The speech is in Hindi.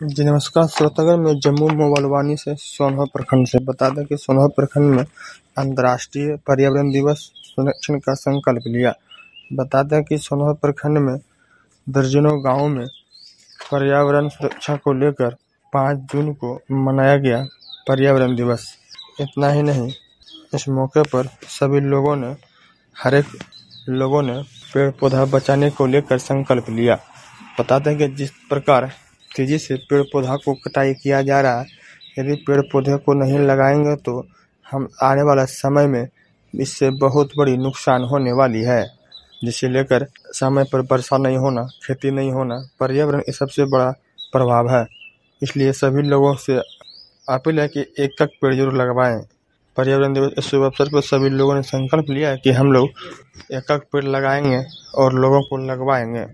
जी नमस्कार श्रोतागण, मैं जम्मू मोबाइलवानी से सोनभद्र प्रखंड से बता दें कि सोनभद्र प्रखंड में अंतर्राष्ट्रीय पर्यावरण दिवस संरक्षण का संकल्प लिया। बता दें कि सोनभद्र प्रखंड में दर्जनों गांवों में पर्यावरण सुरक्षा को लेकर 5 जून को मनाया गया पर्यावरण दिवस। इतना ही नहीं, इस मौके पर सभी लोगों ने पेड़ पौधा बचाने को लेकर संकल्प लिया। बता दें कि जिस प्रकार तेजी से पेड़ पौधा को कटाई किया जा रहा है, यदि पेड़ पौधे को नहीं लगाएंगे तो हम आने वाला समय में इससे बहुत बड़ी नुकसान होने वाली है, जिसे लेकर समय पर वर्षा नहीं होना, खेती नहीं होना, पर्यावरण ये सबसे बड़ा प्रभाव है। इसलिए सभी लोगों से अपील है कि एक पेड़ जरूर लगवाएं। पर्यावरण दिवस इस शुभ अवसर पर सभी लोगों ने संकल्प लिया है कि हम लोग एक पेड़ लगाएंगे और लोगों को लगवाएंगे।